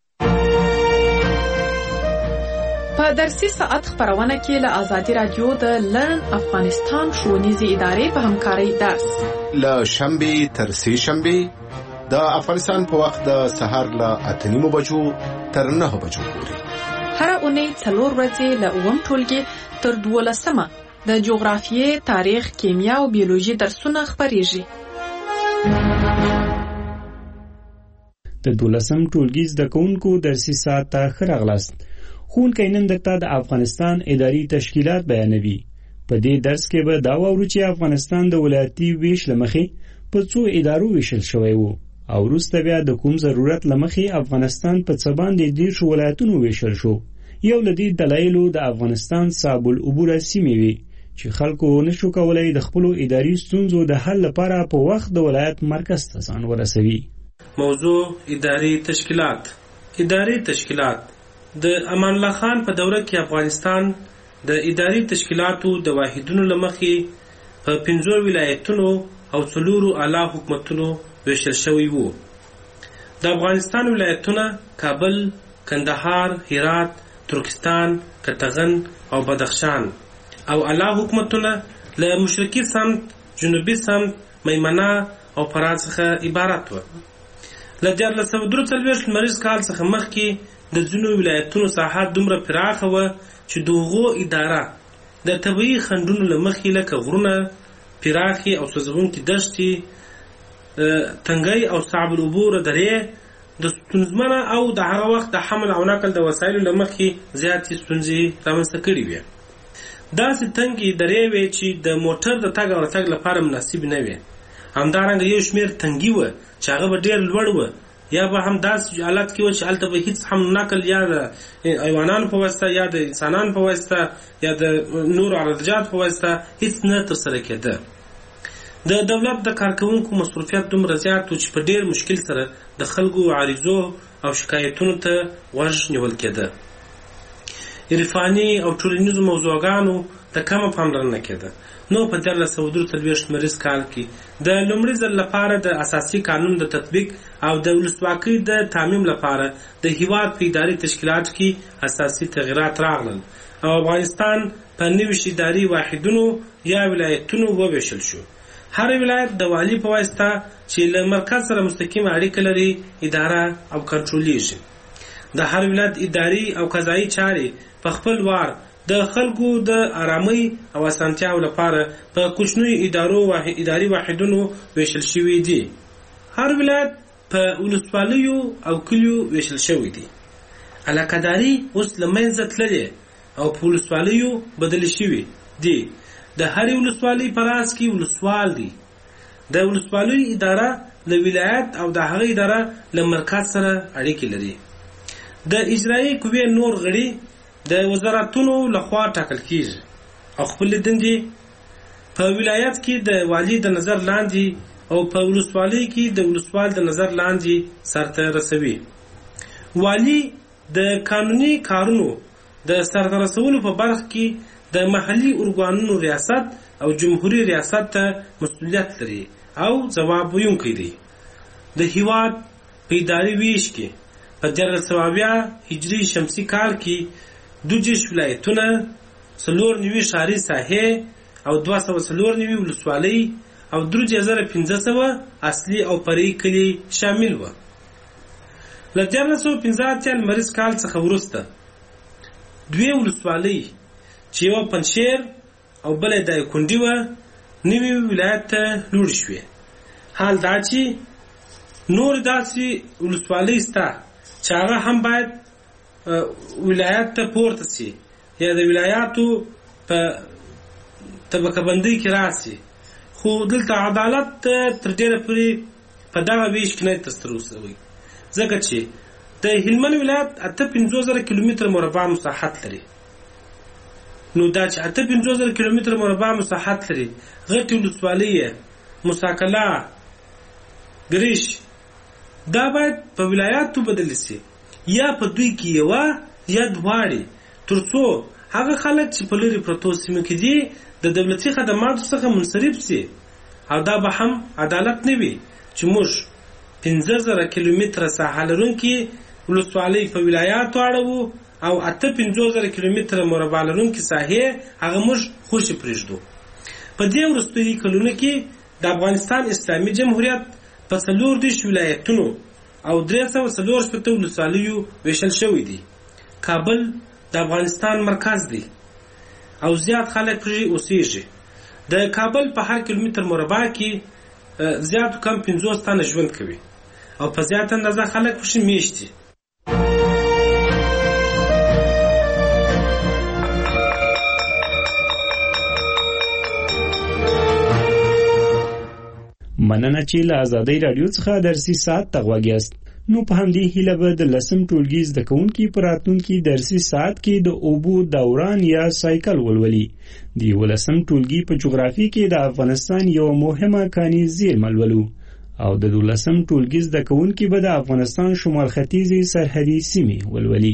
په درسي ساعت خبرونه کې له آزادي رادیو د لرن افغانستان ښوونیزې ادارې په همکارۍ درس له شنبې تر سې شنبې د افغانستان په وخت د سهار له اته نیمو بجو تر نهو بجو پورې. هره اونۍ څلور ورځې له اووم ټولګي تر دولسمه د جغرافیې، تاریخ، کیمیا او بیولوژي درسونه خپریږي. د دولسم ټولګي زده کوونکو درسي ساعت ته ښه راغلاست. ښوونکی نن درته د افغانستان اداري تشکیلات بیانوي. په دې درس کې به دا واورو چې افغانستان د ولایتي ویش له مخې په څو ادارو ویشل شوی وو او وروسته بیا د کوم ضرورت له مخې افغانستان په څه باندې دېرشو ولایتونو ویشل شو. یو له دې دلایلو د افغانستان صعب العبوره سیمې وي چې خلکو نشو کولای د خپلو اداري ستونزو د حل لپاره په وخت د ولایت مرکز ته ځان ورسوي. موضوع اداري تشکیلات. اداري تشکیلات د امان الله خان په دوره کې افغانستان د اداري تشکیلاتو د واحدونو لمخې په پنځو ولایتونو او څلورو اعلی حکومتونو ویشل شوی وو. د افغانستان ولایتونه کابل، کندهار، هرات، ترکستان، کټغن او بدخشان او اعلی حکومتونه له مشرقي سمت، جنوبي سمت، میمنه او فراه څخه عبارت وو. له دیارلس سوه درې څلوېښت لمریز کال څخه مخکې د ځینو ولایتونو ساحه دومره پراخه وه چې د هغو اداره د طبیعي خنډونو له مخې لکه غرونه، پراخې او سوځونکې دښتې، تنګی او صعب العبور درې د ستونزمنه او د هغه وخت د حمل او نقل د وسایلو له مخې زیاتې ستونزې رامنځته کړې وې. داسې تنګې درې وې چې د موټر د تګ او راتګ لپاره مناسب نه وې. همدارنګه یو شمېر تنګي وه چې هغه به ډېر لوړ وه، یا به هم داسې حالت کې و چې هلته به هیڅ هم نقل یا د حیوانانو په واسطه یا د انسانانو په واسطه یا د نورو عرضجات په واسطه هیڅ نه ترسره کېده. د دولت د کارکوونکو مصروفیت دومره زیات و چې په ډېر مشکل سره د خلکو عریضو او شکایتونو ته غوږ نیول کېده. عرفاني او ټولنیزو موضوعګانو ته کمه پاملرنه کېده. نو په دیارلس سوه درې څلوېښت لمریز کال کې د لومړي ځل لپاره د اساسي قانون د تطبیق او د ولسواکۍ د تامین لپاره د هیواد په اداري تشکیلاتو کې اساسي تغیرات راغلل او افغانستان په نوي اداري واحدونو یا ولایتونو وویشل شو. هر ولایت د والي په واسطه چې له مرکز سره مستقیمه اړیکه لري اداره او کنټرولیږي. د هر ولایت اداري او قضایي چارې په خپل وار د خلکو د آرامۍ او اسانتیاو لپاره په کوچنیو ادارو او اداري واحدونو ویشل شوي دي. هر ولایت په ولسوالیو او کلیو ویشل شوی دی. علاقه‌داري اوس له منځه تللې او په ولسوالیو بدل شوي دي. د هرې ولسوالۍ په راس کې ولسوال دی. د ولسوالیو اداره له ولایت او د هغه اداره له مرکز سره اړیکې لري. د اجرایي قوې نور غړي د وزارتونو لخوا ټاکل کیږي او خپل دندې په ولایت کې د والی د نظر لاندې او په ولسوالۍ کې د ولسوال د نظر لاندې سرته رسوي. والی د قانوني کارونو د سرته رسولو په برخه کې د محلي ارګانونو ریاست او جمهوریت ریاست ته مسؤلیت لري او ځواب ویونکی دی. د هیواد په اداري ویش کې په دیارلس سوه اویا هجري شمسي کال کې دوه ولایتونه، څلور نوي ښاري ساحې او دوه سوه څلور نوي ولسوالۍ او درې زره پنځه سوه اصلي او فرعي کلي شامل وو. له دیارلس سوه پنځه اتیا لمریز کال څخه وروسته دوې ولسوالۍ چې یوه پنجشیر او بله دایکنډي وه نوي ولایت ته لوړې شوې. حال دا چې نور داسې ولسوالۍ سته چې هغه هم باید ولایت ته پورته سي یا د ولایاتو په طبقه بندۍ کې راسي، خو دلته عدالت تر ډېره پورې په دغه ویش کې نه دی تر اوسه وي، ځکه چې د هلمند ولایت اته پنځوس زره کیلومتره مربع مساحت لري. نو دا چې اته پنځوس زره کیلومتره مربع مساحت لري، غټې ولسوالۍ موساکله ګریش، دا باید په ولایاتو بدل سي یا په دوی کې یوه یا دواړې، تر څو هغه خلک چې په لرې پرتو سیمو کې دي د دولتي خدماتو څخه منصرف سي. او دا به هم عدالت نه وي چې موږ پنځه زره کیلومتره ساحه لرونکي ولسوالۍ په ولایاتو اړوو او اته پنځوس زره کیلومتره مربع لرونکي ساحې هغه موږ خوشې پرېږدو. په دې وروستیو کلونو کې د افغانستان اسلامي جمهوریت په څلور دېرش ولایتونو او درې سوه څلور شپېته ولسوالیو ویشل شوی دی. کابل د افغانستان مرکز دی او زیات خلک پرې اوسېږي. د کابل په هر کیلومتر مربع کې زیات کم پنځوس تنه ژوند کوي او په زیات اندازه خلک پرې میشت دي. مننه چې له ازادۍ راډیو څخه درسي ساعت ته غوږ یاست. نو په همدې هیله به د لسم ټولګي زده کوونکي په راتلونکي درسي ساعت کې د اوبو دوران یا سایکل ولولي. د یولسم ټولګي په جغرافیه کې د افغانستان یوه مهمه کاني زیرمه لولو او د دولسم ټولګي زده کوونکي به د افغانستان شمال ختیځې سرحدي سیمې ولولي.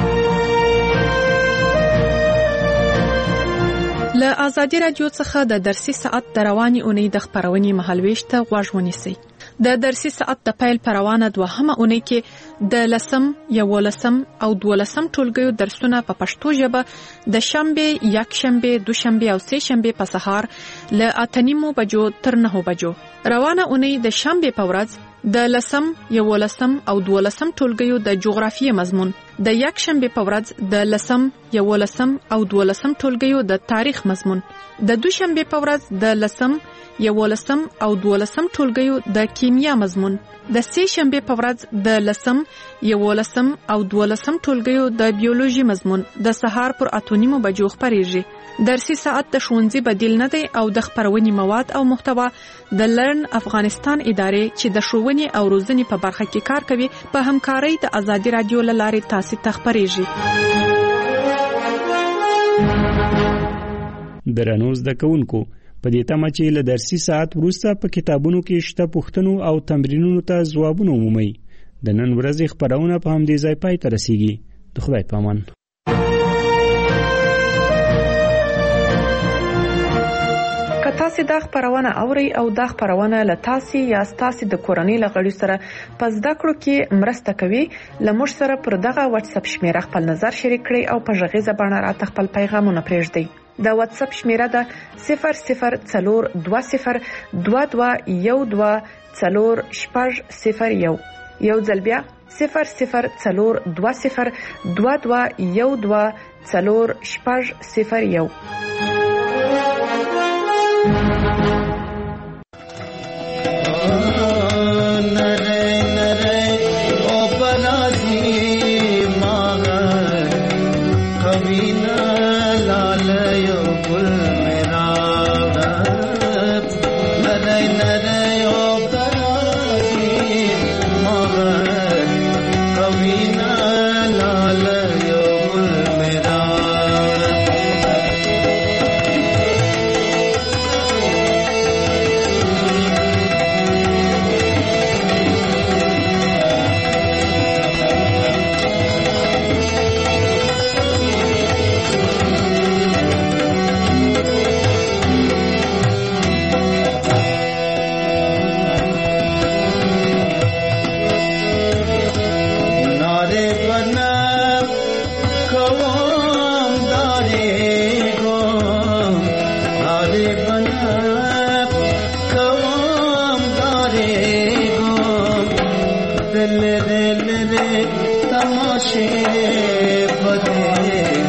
له ازادي راډیو څخه د درسي ساعت د رواني اونۍ د خپرونې مهالويش ته غوږ ونیسئ. د درسي ساعت د پیل پر روانه دوهمه اونۍ کې د لسم، یولسم او دولسم ټولګیو درسونه په پښتو ژبه د شنبه، یکشنبه، دوشنبه او سه شنبه په سهار له اته نیمو بجو تر نهو بجو. روانه اونۍ د شنبه په ورځ د لسم، یولسم او دولسم ټولګیو د جغرافیې مضمون، د یکشنبه په ورځ د لسم، یولسم او دولسم ټولګیو د تاریخ مضمون، د دوشنبه په ورځ د لسم، یولسم او دولسم ټولګیو د کیمیا مضمون، د سه شنبه په ورځ د لسم، یولسم او دولسم ټولګیو د بیولوژي مضمون د سهار پر اته نیمو بجو خپریږي. درسي ساعت د ښوونځي بدیل نه دی او د خپرونې مواد او محتوا د لرن افغانستان ادارې چې د ښوونې او روزنې په برخه کې کار کوي په همکارۍ د ازادي راډیو له لارې تاسو ته خپریږي. درنو زده کوونکو، په دې تمه چې له درسي ساعت وروسته په کتابونو کې شته پوښتنو او تمرینونو ته ځوابونه ومومئ. د نن ورځې خپرونه په همدې ځای پای ته رسیږي. د خدای په امان. که تاسو دا خبرونه اورئ او دا خبرونه له تاسو یا تاسو د کورنۍ له غړي سره په زده کړو کې مرسته کوي، لمر سره پر دغه واتس اپ شمیره خپل نظر شریک کړئ او په ژغیزه باندې راته خپل پیغامونه پرېږدئ. دا واتس اپ شمیره ده صفر صفر څلور دوه صفر دوه دوه یو دوه څلور شپږ صفر یو. یو ځل بیا صفر صفر څلور دوه صفر دوه دوه یو دوه څلور شپږ صفر یو. तमाशे बदे